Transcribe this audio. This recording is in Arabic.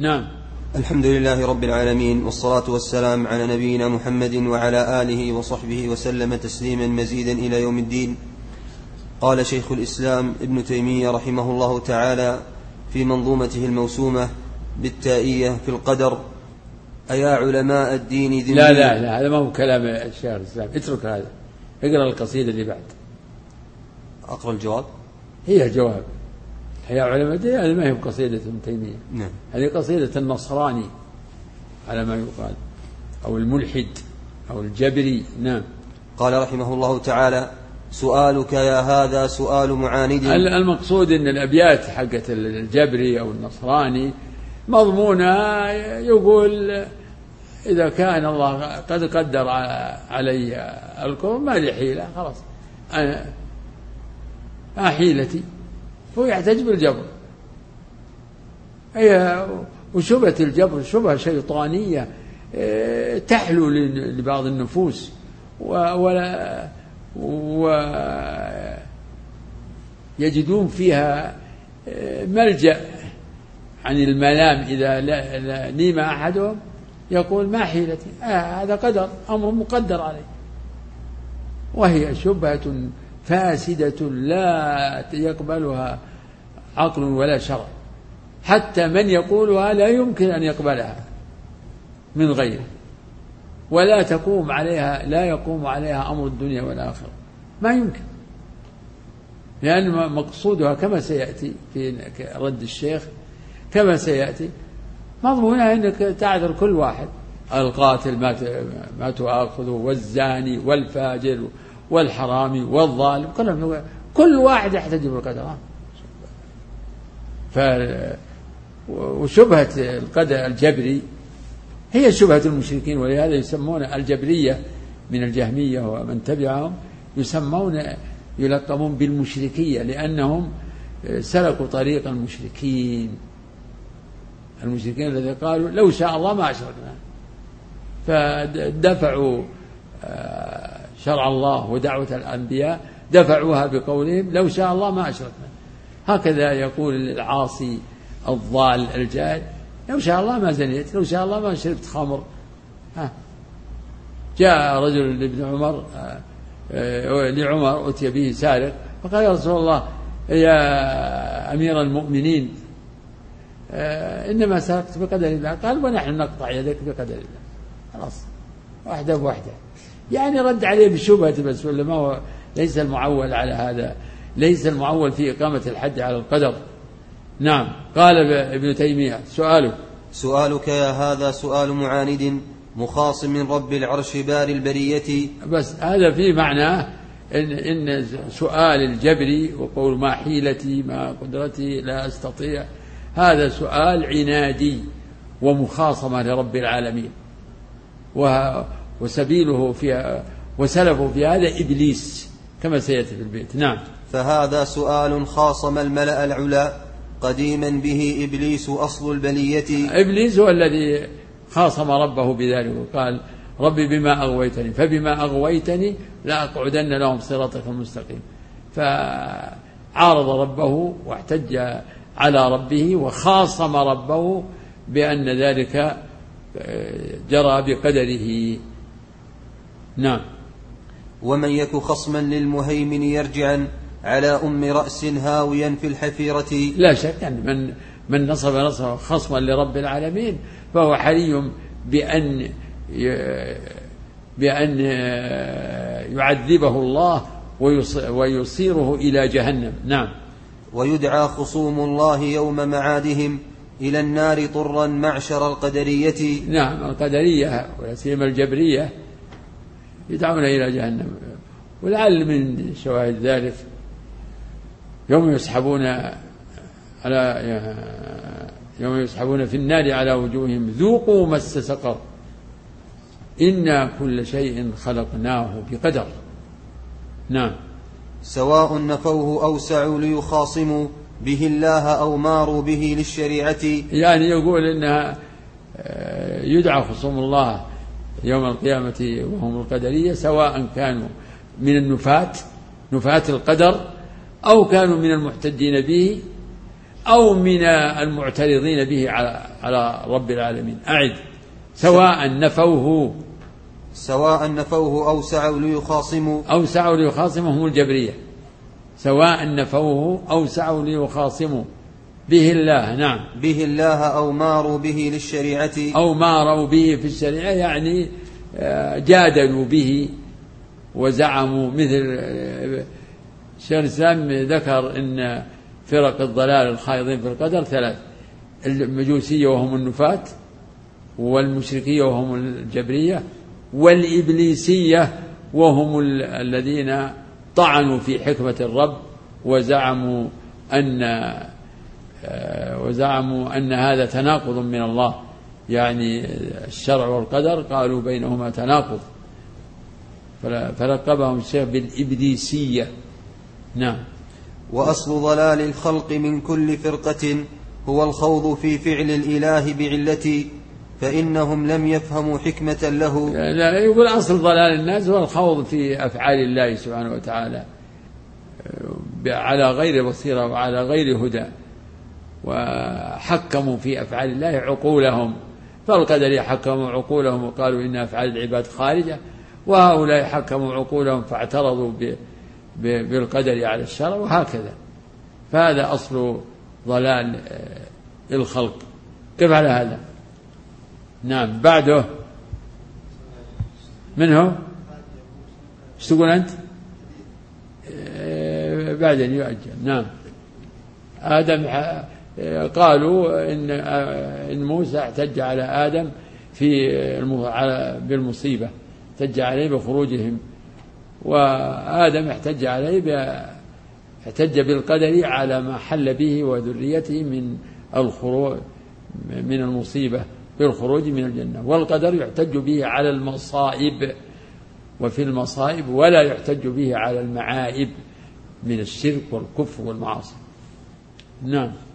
نعم. الحمد لله رب العالمين، والصلاة والسلام على نبينا محمد وعلى آله وصحبه وسلم تسليما مزيدا إلى يوم الدين. قال شيخ الإسلام ابن تيمية رحمه الله تعالى في منظومته الموسومة بالتائية في القدر: أيا علماء الدين ذمين. لا هذا ما هو كلام الشيخ الإسلام، اترك هذا، اقرأ القصيدة اللي بعد. أقرأ الجواب؟ هي الجواب. يا علماء الدين هذه ما هي قصيدة ابن تيمية. نعم. هذه قصيدة النصراني على ما يقال، أو الملحد أو الجبري. نعم. قال رحمه الله تعالى: سؤالك يا هذا سؤال معاند. المقصود أن الأبيات حقت الجبري أو النصراني مضمونها يقول إذا كان الله قد قدر علي الكون ما لي حيلة، خلاص أنا ما حيلتي. هو يحتج بالجبر. هي وشبهة الجبر شبهة شيطانية تحلو لبعض النفوس ويجدون فيها ملجأ عن الملام. إذا نيم أحدهم يقول ما حيلتي، هذا قدر، أمر مقدر عليه. وهي شبهة فاسدة لا يقبلها عقل ولا شرع، حتى من يقولها لا يمكن أن يقبلها من غيره، ولا تقوم عليها، لا يقوم عليها أمر الدنيا والآخرة، ما يمكن. لأن مقصودها كما سيأتي في رد الشيخ، كما سيأتي مضمونها أنك تعذر كل واحد، القاتل ما تؤاخذه، والزاني والفاجر والحرامي والظالم، كل واحد يحتج بالقدر. وشبهة القدر الجبري هي شبهة المشركين، ولهذا يسمون الجبرية من الجهمية ومن تبعهم يلقبون بالمشركية، لأنهم سلكوا طريق المشركين الذين قالوا لو شاء الله ما أشركنا، فدفعوا شرع الله ودعوة الأنبياء دفعوها بقولهم لو شاء الله ما أشركنا. هكذا يقول العاصي الضال الجاهل: لو شاء الله ما زنيت، لو شاء الله ما شربت خمر. جاء رجل لابن عمر لعمر أتي به سارق، فقال: يا رسول الله، يا أمير المؤمنين، إنما سرقت بقدر الله. قال: ونحن نقطع يدك بقدر الله. خلاص، واحدة بواحدة. يعني رد عليه بشبهة بس، ولا ما هو ليس المعول على هذا، ليس المعول في إقامة الحد على القدر. نعم. قال ابن تيمية: سؤالك يا هذا سؤال معاند مخاصم من رب العرش بار البرية. بس هذا فيه معنى إن سؤال الجبري وقول ما حيلتي ما قدرتي لا أستطيع، هذا سؤال عنادي ومخاصمة لرب العالمين، وسبيله فيها وسلفه في هذا إبليس كما سيأتي في البيت. نعم. فهذا سؤال خاصم الملأ العلا قديما به إبليس أصل البلية. إبليس هو الذي خاصم ربه بذلك وقال: ربي بما أغويتني، فبما أغويتني لأقعدن لهم صراطك المستقيم. فعارض ربه واحتج على ربه وخاصم ربه بأن ذلك جرى بقدره. نعم. ومن يك خصما للمهيمن يرجعا على أم رأس هاويا في الحفيرة. لا شك أن من نصب خصما لرب العالمين فهو حري بأن يعذبه الله ويصيره إلى جهنم. نعم. ويدعى خصوم الله يوم معادهم إلى النار طرا معشر القدرية. نعم. القدرية ولا سيما الجبرية يدعون إلى جهنم. ولعل من شواهد ذلك يوم يسحبون في النار على وجوههم ذوقوا مس سقر إنا كل شيء خلقناه بقدر. نعم. سواء نفوه أو سعوا ليخاصموا به الله أو ماروا به للشريعة. يعني يقول إنها يدعى خصوم الله يوم القيامة وهم القدرية، سواء كانوا من نفاة القدر أو كانوا من المحتجين به أو من المعترضين به على رب العالمين. أعد. سواء نفوه أو سعوا ليخاصموا هم الجبرية. سواء نفوه أو سعوا ليخاصموا به الله. نعم. به الله أو ماروا به للشريعة، أو ماروا به في الشريعة، يعني جادلوا به وزعموا. مثل شيخ الإسلام ذكر أن فرق الضلال الخائضين في القدر 3: المجوسية وهم النفاة، والمشركية وهم الجبرية، والإبليسية وهم الذين طعنوا في حكمة الرب وزعموا أن هذا تناقض من الله، يعني الشرع والقدر قالوا بينهما تناقض، فلقبهم الشيخ بالإبليسية. نعم. وأصل ضلال الخلق من كل فرقة هو الخوض في فعل الإله بعلته، فإنهم لم يفهموا حكمة له. لا، يقول أصل ضلال الناس هو الخوض في أفعال الله سبحانه وتعالى على غير بصيرة وعلى غير هدى، وحكموا في أفعال الله عقولهم. فالقدر حكموا عقولهم وقالوا إن أفعال العباد خارجة، وهؤلاء حكموا عقولهم فاعترضوا بالقدر على الشرع، وهكذا. فهذا أصل ضلال الخلق. كيف على هذا؟ نعم. بعده منه ايش تقول أنت؟ بعدين يؤجل. نعم. آدم قالوا إن موسى احتج على آدم بالمصيبة، احتج عليه بخروجهم، وآدم احتج بالقدر على ما حل به وذريته من المصيبة بالخروج من الجنة. والقدر يحتج به على المصائب وفي المصائب، ولا يحتج به على المعائب من الشرك والكفر والمعاصي. نعم.